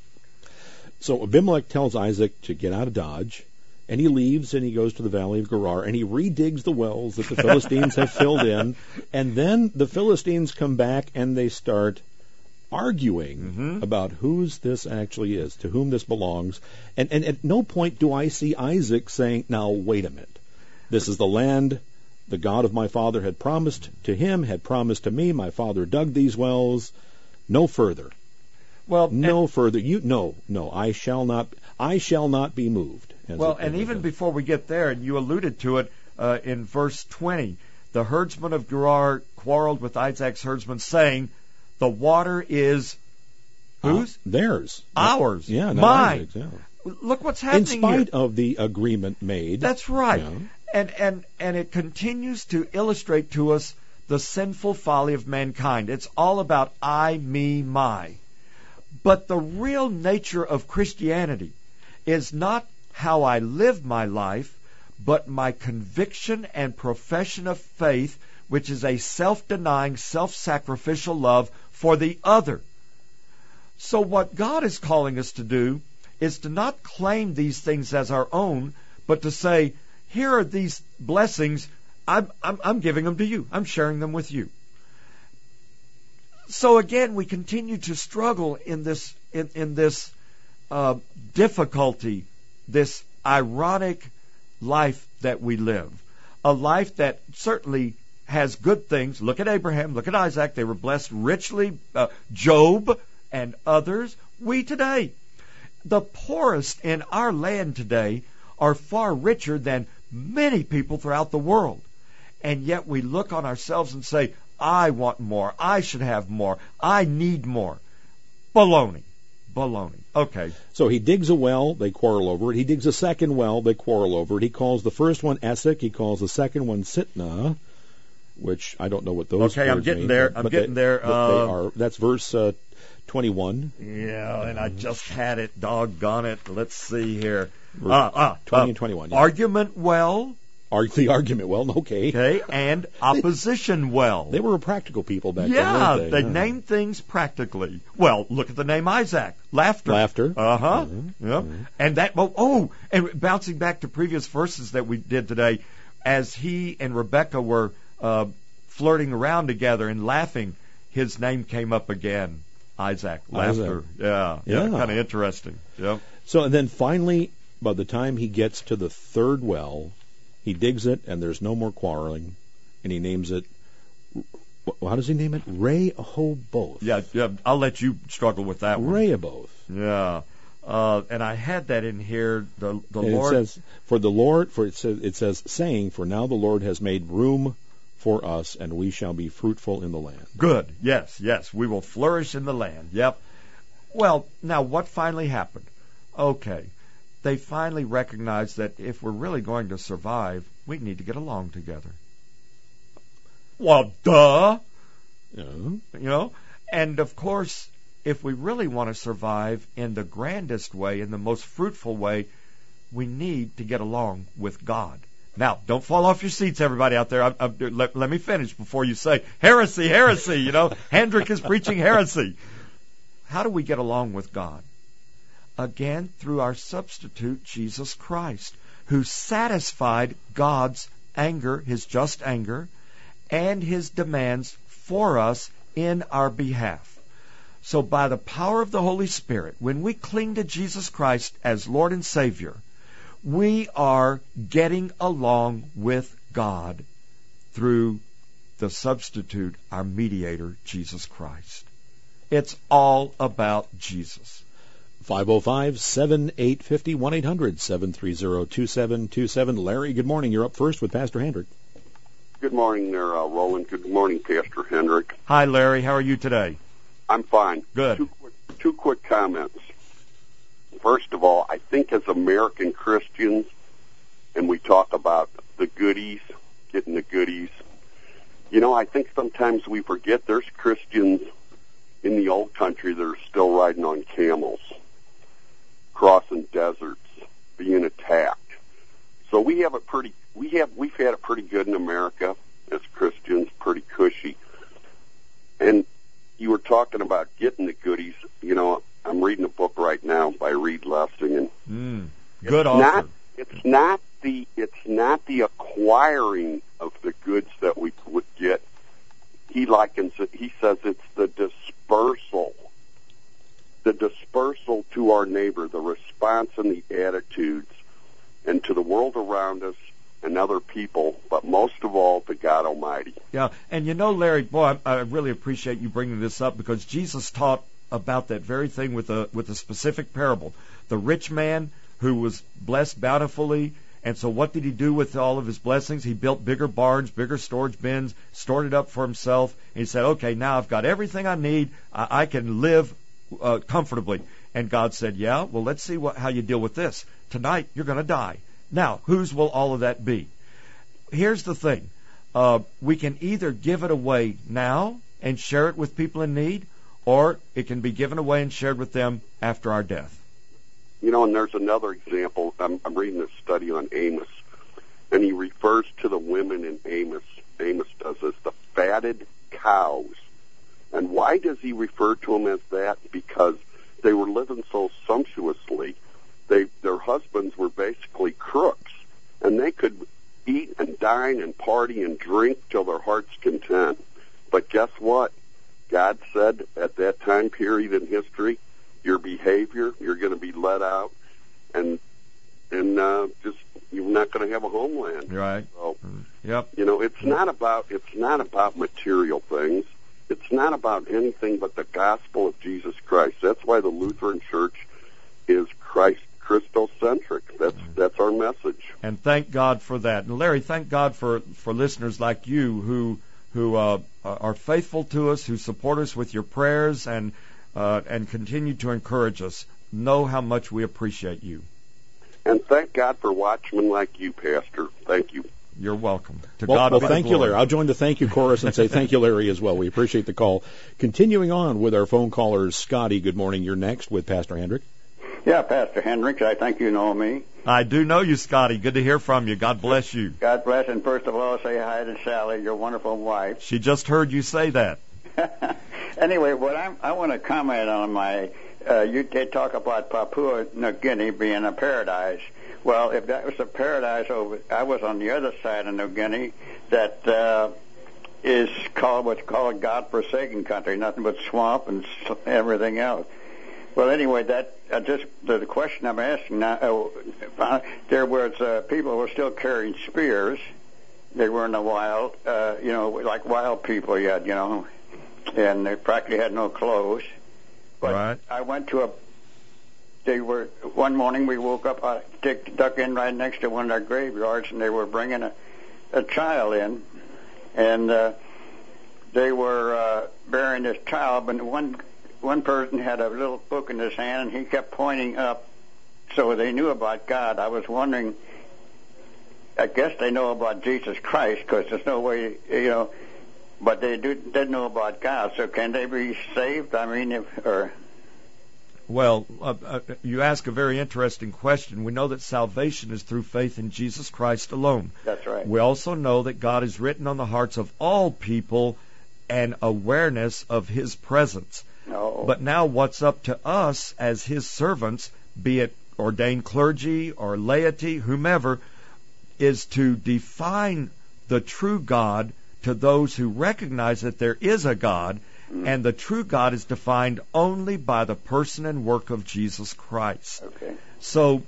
So Abimelech tells Isaac to get out of Dodge, and he leaves and he goes to the valley of Gerar, and he redigs the wells that the Philistines have filled in. And then the Philistines come back and they start arguing mm-hmm. about whose this actually is, to whom this belongs. And, and at no point do I see Isaac saying, now, wait a minute. This is the land the God of my father had promised to him, had promised to me. My father dug these wells. No further. Well, no and, further. You no, no. I shall not. I shall not be moved. Well, and even them. Before we get there, and you alluded to it uh, in verse twenty, the herdsmen of Gerar quarreled with Isaac's herdsmen, saying, "The water is whose? Uh, theirs. Ours. Yeah, mine." Isaac's, yeah. Look what's happening in spite here. of the agreement made. That's right. Yeah. And and and it continues to illustrate to us the sinful folly of mankind. It's all about I, me, my. But the real nature of Christianity is not how I live my life, but my conviction and profession of faith, which is a self-denying, self-sacrificial love for the other. So what God is calling us to do is to not claim these things as our own, but to say, here are these blessings, I'm, I'm, I'm giving them to you. I'm sharing them with you. So again, we continue to struggle in this in, in this uh, difficulty, this ironic life that we live. A life that certainly has good things. Look at Abraham, look at Isaac. They were blessed richly. Uh, Job and others. We today, the poorest in our land today, are far richer than many people throughout the world. And yet we look on ourselves and say, I want more. I should have more. I need more. Baloney. Baloney. Okay. So he digs a well, they quarrel over it. He digs a second well, they quarrel over it. He calls the first one Esek. He calls the second one Sitnah, which I don't know what those Okay, words I'm getting mean, there. But, I'm but getting they, there. Uh, they are. That's verse uh, twenty-one. Yeah, and I just had it. Doggone it. Let's see here. Verse ah, ah, twenty uh, and twenty-one. Yeah. Argument well. Ar- the argument well, okay. Okay, and opposition well. They were a practical people back yeah, then, weren't they? they yeah. named things practically. Well, look at the name Isaac. Laughter. Laughter. Uh-huh. Mm-hmm. Yep. Mm-hmm. And that, oh, oh, and bouncing back to previous verses that we did today, as he and Rebekah were uh, flirting around together and laughing, his name came up again. Isaac. Laughter. Isaac. Yeah. Yeah. yeah. Kind of interesting. Yep. So, and then finally, by the time he gets to the third well, he digs it, and there's no more quarreling, and he names it, how does he name it? Rehoboth. Yeah, yeah, I'll let you struggle with that one. Rehoboth. Yeah. Uh, and I had that in here, the the and Lord... It says, for the Lord, for it says, it says, saying, for now the Lord has made room for us, and we shall be fruitful in the land. Good. Yes, yes. We will flourish in the land. Yep. Well, now what finally happened? Okay. They finally recognized that if we're really going to survive, we need to get along together. Well, duh. Yeah. You know? And of course, if we really want to survive in the grandest way, in the most fruitful way, we need to get along with God. Now, don't fall off your seats, everybody out there. I, I, let, let me finish before you say, heresy, heresy, you know. Hendrick is preaching heresy. How do we get along with God? Again, through our substitute, Jesus Christ, who satisfied God's anger, his just anger, and his demands for us in our behalf. So by the power of the Holy Spirit, when we cling to Jesus Christ as Lord and Savior, we are getting along with God through the substitute, our mediator, Jesus Christ. It's all about Jesus. five oh five, seven eight five oh, one eight hundred, seven three zero, two seven two seven. Larry, good morning. You're up first with Pastor Hendrick. Good morning there, uh, Roland. Good morning, Pastor Hendrick. Hi, Larry. How are you today? I'm fine. Good. Two quick, two quick comments. First of all, I think as American Christians, and we talk about the goodies, getting the goodies, you know, I think sometimes we forget there's Christians in the old country that are still riding on camels, crossing deserts, being attacked. So we have a pretty, we have, we've had it pretty good in America as Christians, pretty cushy. And you were talking about getting the goodies. You know, I'm reading a book right now by Reed Lessing, and mm, good it's author. Not, it's not the it's not the acquiring of the goods that we would get. He likens it. He says it's the dispersal, the dispersal to our neighbor, the response and the attitudes, and to the world around us and other people, but most of all to God Almighty. Yeah, and you know, Larry, boy, I, I really appreciate you bringing this up, because Jesus taught about that very thing with a with a specific parable. The rich man who was blessed bountifully, and so what did he do with all of his blessings? He built bigger barns, bigger storage bins, stored it up for himself, and he said, okay, now I've got everything I need. I, I can live uh, comfortably. And God said, yeah, well, let's see what, how you deal with this. Tonight, you're going to die. Now, whose will all of that be? Here's the thing. Uh, we can either give it away now and share it with people in need, or it can be given away and shared with them after our death. You know, and there's another example. I'm, I'm reading a study on Amos, and he refers to the women in Amos. Amos does this, the fatted cows. And why does he refer to them as that? Because they were living so sumptuously. They, their husbands were basically crooks, and they could eat and dine and party and drink till their heart's content. But guess what? God said at that time period in history, your behavior, you're going to be let out, and and uh, just you're not going to have a homeland. Right. So, yep. You know, it's not about it's not about material things. It's not about anything but the gospel of Jesus Christ. That's why the Lutheran Church is Christ Christocentric. That's that's our message. And thank God for that. And Larry, thank God for, for listeners like you who who uh, are faithful to us, who support us with your prayers, and uh, and continue to encourage us. Know how much we appreciate you. And thank God for watchmen like you, Pastor. Thank you. You're welcome. To well, God well be thank the you, glory. Larry. I'll join the thank you chorus and say thank you, Larry, as well. We appreciate the call. Continuing on with our phone callers, Scotty, good morning. You're next with Pastor Hendrick. Yeah, Pastor Hendricks, I think you know me. I do know you, Scotty. Good to hear from you. God bless you. God bless, and first of all, say hi to Sally, your wonderful wife. She just heard you say that. Anyway, what I'm, I want to comment on my, uh, you did talk about Papua New Guinea being a paradise. Well, if that was a paradise over, I was on the other side of New Guinea that uh, is called what's called a God-forsaken country, nothing but swamp and everything else. Well, anyway, that uh, just the, the question I'm asking now, uh, there was uh, people who were still carrying spears. They were in the wild, uh, you know, like wild people yet, you know, and they practically had no clothes. But right. I went to a. They were one morning. We woke up, I duck in right next to one of their graveyards, and they were bringing a, a child in, and uh, they were uh, burying this child, but one one person had a little book in his hand, and he kept pointing up, so they knew about God. I was wondering, I guess they know about Jesus Christ, because there's no way, you know, but they do, did know about God, so can they be saved? I mean, if, or... Well, uh, uh, you ask a very interesting question. We know that salvation is through faith in Jesus Christ alone. That's right. We also know that God is written on the hearts of all people and awareness of His presence. No. But now what's up to us as His servants, be it ordained clergy or laity, whomever, is to define the true God to those who recognize that there is a God, mm. and the true God is defined only by the person and work of Jesus Christ. Okay. So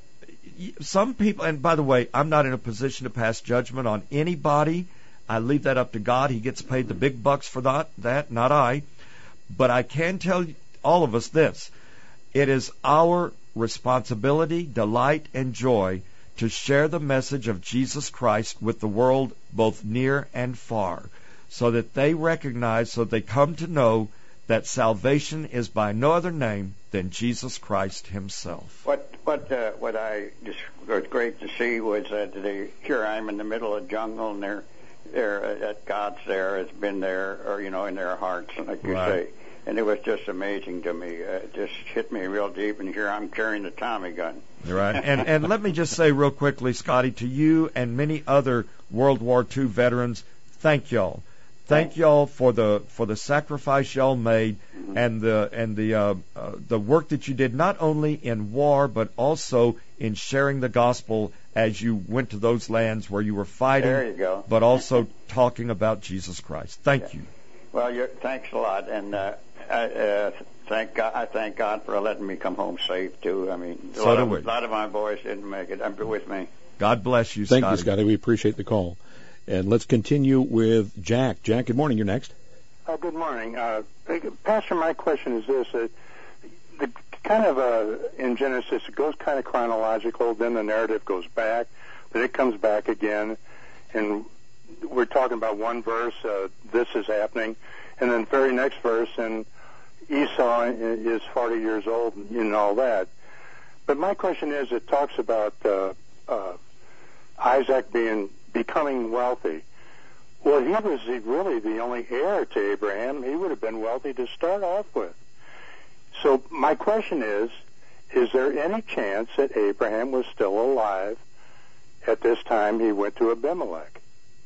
some people, and by the way, I'm not in a position to pass judgment on anybody. I leave that up to God. He gets paid the big bucks for that, that, not I. But I can tell all of us this. It is our responsibility, delight, and joy to share the message of Jesus Christ with the world both near and far, so that they recognize, so they come to know that salvation is by no other name than Jesus Christ Himself. What what uh, what I just was great to see was that they, here I'm in the middle of the jungle, and they're they're uh, that God's there, has been there, or you know, in their hearts, like you Right. say. And it was just amazing to me. Uh, it just hit me real deep, and here I'm carrying the Tommy gun. Right. And and let me just say real quickly, Scotty, to you and many other World War Two veterans, thank y'all. Thank y'all for the for the sacrifice y'all made, mm-hmm. and the and the uh, uh, the work that you did, not only in war but also in sharing the gospel as you went to those lands where you were fighting. There you go. But also talking about Jesus Christ. Thank yeah. you. Well, you're, thanks a lot, and uh, I uh, thank God. I thank God for letting me come home safe too. I mean, a, so lot, do of, we. a lot of my boys didn't make it. I'm with me. God bless you, Thank Scotty. you, Scotty. We appreciate the call. And let's continue with Jack. Jack, good morning. You're next. Uh, good morning. Uh, Pastor, my question is this. Uh, the kind of, uh, in Genesis, it goes kind of chronological, then the narrative goes back, then it comes back again, and we're talking about one verse, uh, this is happening, and then the very next verse, and Esau is forty years old and all that. But my question is, it talks about uh, uh, Isaac being becoming wealthy. Well, he was really the only heir to Abraham. He would have been wealthy to start off with. So my question is, is there any chance that Abraham was still alive at this time he went to Abimelech?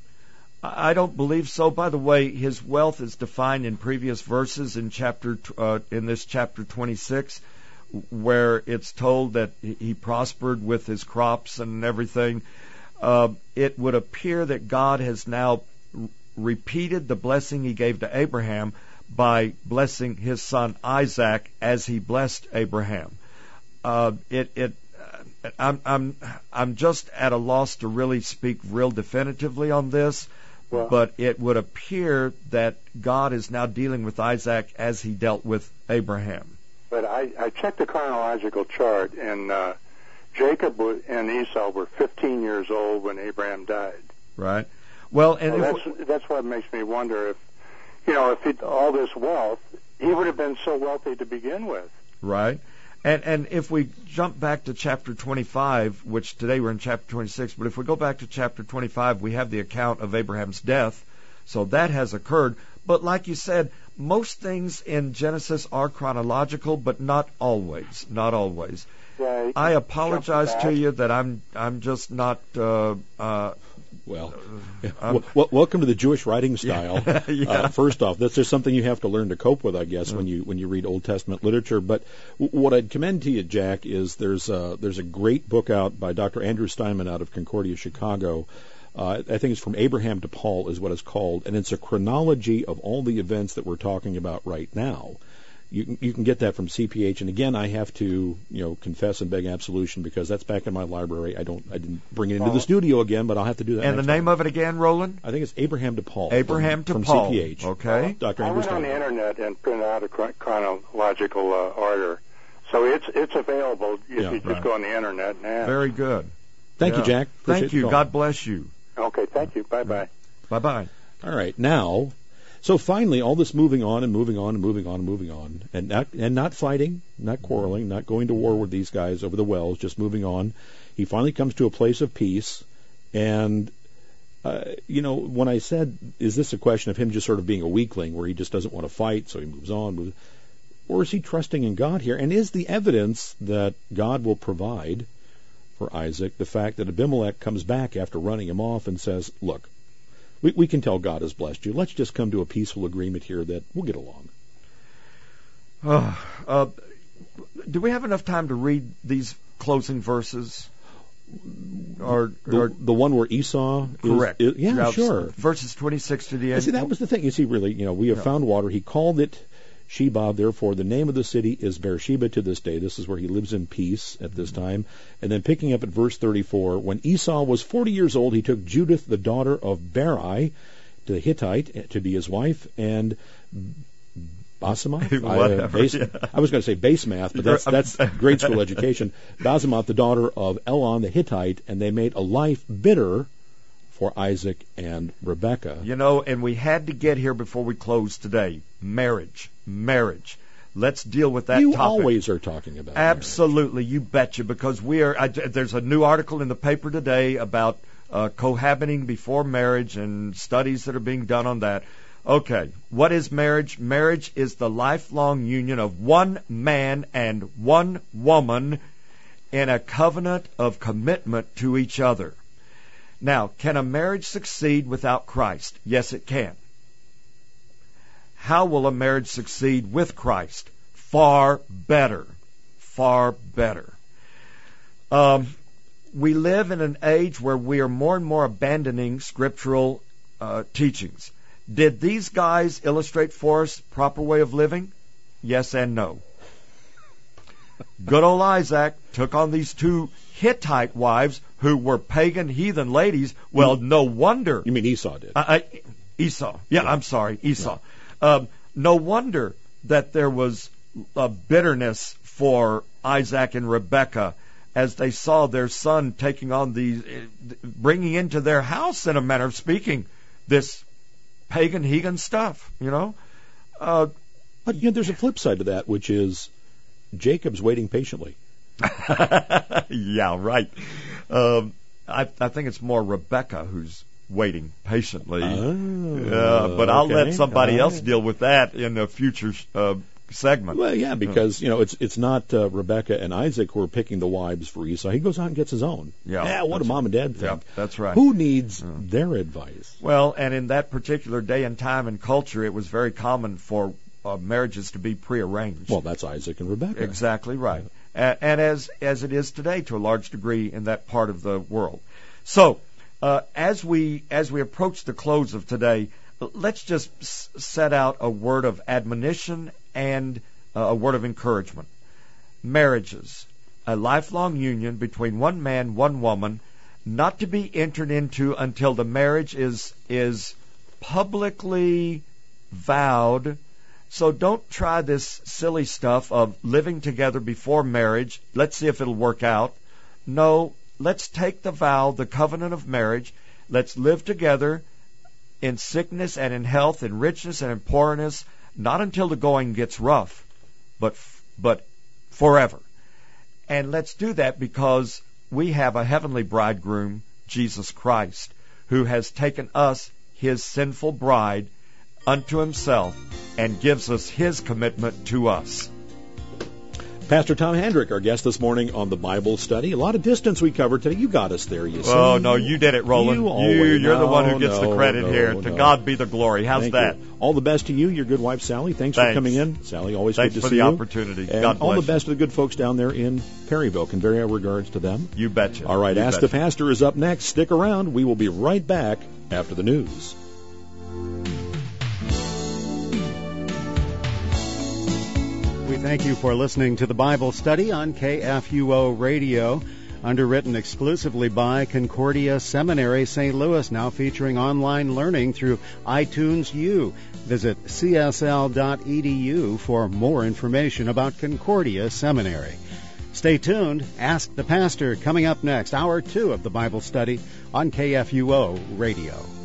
I don't believe so. By the way, his wealth is defined in previous verses in chapter uh, in this chapter twenty-six, where it's told that he prospered with his crops and everything. Uh, it would appear that God has now r- repeated the blessing He gave to Abraham by blessing his son Isaac as He blessed Abraham. Uh, it it uh, I'm I'm I'm just at a loss to really speak real definitively on this. Well, but it would appear that God is now dealing with Isaac as He dealt with Abraham. But I, I checked the chronological chart, and uh, Jacob and Esau were fifteen years old when Abraham died. Right. Well, and well, if that's that's what makes me wonder if, you know, if he, all this wealth, he would have been so wealthy to begin with. Right. And and if we jump back to chapter twenty-five, which today we're in chapter twenty-six, but if we go back to chapter twenty-five, we have the account of Abraham's death. So that has occurred. But like you said, most things in Genesis are chronological, but not always. Not always. Right. I apologize to you that I'm I'm just not. Uh, uh, Well, um, well, welcome to the Jewish writing style. Yeah. Uh, first off, that's just something you have to learn to cope with, I guess, when you when you read Old Testament literature. But w- what I'd commend to you, Jack, is there's a, there's a great book out by Doctor Andrew Steinman out of Concordia, Chicago. Uh, I think it's From Abraham to Paul is what it's called, and it's a chronology of all the events that we're talking about right now. You can, you can get that from C P H, and again, I have to, you know, confess and beg absolution because that's back in my library. I don't, I didn't bring it into the studio again, but I'll have to do that. And the next name time. of it again, Roland? I think it's Abraham to Paul. Abraham to from, Paul. From C P H. Okay. Doctor I Andrew went on the Steinman. internet and printed out a chron- chronological uh, order, so it's it's available if Yeah, you just right. go on the internet and ask. Very good. Thank Yeah. you, Jack. Appreciate Thank the you. call. God bless you. Okay, thank you. Bye bye. Bye bye. All right, now, so finally, all this moving on and moving on and moving on and moving on, and not and not fighting, not quarreling, not going to war with these guys over the wells, just moving on. He finally comes to a place of peace, and uh, you know, when I said, is this a question of him just sort of being a weakling, where he just doesn't want to fight, so he moves on, moves, or is he trusting in God here? And is the evidence that God will provide for Isaac the fact that Abimelech comes back after running him off and says, look, we, we can tell God has blessed you. Let's just come to a peaceful agreement here that we'll get along. Uh, uh, do we have enough time to read these closing verses? Or, the, or the one where Esau correct. Is, is, yeah, now, sure. Verses twenty-six to the end. See, that was the thing. You see, really, you know, we have no. found water. He called it Sheba, therefore the name of the city is Beersheba to this day. This is where he lives in peace at this time. And then picking up at verse thirty-four, when Esau was forty years old, he took Judith, the daughter of Berai, to the Hittite, to be his wife, and Basemath? Whatever, I, uh, base, yeah. I was going to say base math, but that's that's grade school education. Basemath, the daughter of Elon the Hittite, and they made a life bitter for Isaac and Rebekah. You know, and we had to get here before we close today. Marriage. Marriage. Let's deal with that you topic. You always are talking about Absolutely, marriage. You betcha, because we are. I, there's a new article in the paper today about uh, cohabiting before marriage and studies that are being done on that. Okay, what is marriage? Marriage is the lifelong union of one man and one woman in a covenant of commitment to each other. Now, can a marriage succeed without Christ? Yes, it can. How will a marriage succeed with Christ? Far better. Far better. Um, we live in an age where we are more and more abandoning scriptural uh, teachings. Did these guys illustrate for us proper way of living? Yes and no. Good old Isaac took on these two Hittite wives who were pagan heathen ladies. Well, no wonder. You mean Esau did? I, I, Esau. Yeah, yeah, I'm sorry, Esau. Yeah. Um, no wonder that there was a bitterness for Isaac and Rebekah as they saw their son taking on these, bringing into their house, in a manner of speaking, this pagan heathen stuff, you know. Uh, but you know, there's a flip side to that, which is Jacob's waiting patiently. Yeah, right. Um, I, I think it's more Rebecca who's waiting patiently. Oh, uh, but I'll okay. let somebody right. else deal with that in a future uh, segment. Well, yeah, because you know it's it's not uh, Rebecca and Isaac who are picking the wives for Esau. He goes out and gets his own. Yeah, yeah what do mom and dad think? Yeah, that's right. Who needs yeah. their advice? Well, and in that particular day and time and culture, it was very common for uh, marriages to be prearranged. Well, that's Isaac and Rebecca. Exactly right. Yeah. And, and as as it is today, to a large degree, in that part of the world. So, uh, as we as we approach the close of today, let's just s- set out a word of admonition and uh, a word of encouragement. Marriages, a lifelong union between one man, one woman, not to be entered into until the marriage is is publicly vowed. So don't try this silly stuff of living together before marriage. Let's see if it'll work out. No, let's take the vow, the covenant of marriage. Let's live together in sickness and in health, in richness and in poorness, not until the going gets rough, but but forever. And let's do that because we have a heavenly bridegroom, Jesus Christ, who has taken us, his sinful bride, unto himself, and gives us his commitment to us. Pastor Tom Hendrick, our guest this morning on the Bible study. A lot of distance we covered today. You got us there, you see. Oh, no, you did it, Roland. You, you You're no, the one who gets no, the credit no, here. no. To God be the glory. How's Thank that? You. All the best to you, your good wife, Sally. Thanks, Thanks. for coming in. Sally, always Thanks good to for see the you. opportunity. And God bless all the you. best to the good folks down there in Perryville. Convey our regards to them. You betcha. All right, you Ask betcha. the Pastor is up next. Stick around. We will be right back after the news. We thank you for listening to the Bible study on K F U O Radio, underwritten exclusively by Concordia Seminary, Saint Louis, now featuring online learning through iTunes U. Visit c s l dot e d u for more information about Concordia Seminary. Stay tuned. Ask the Pastor coming up next, hour two of the Bible study on K F U O Radio.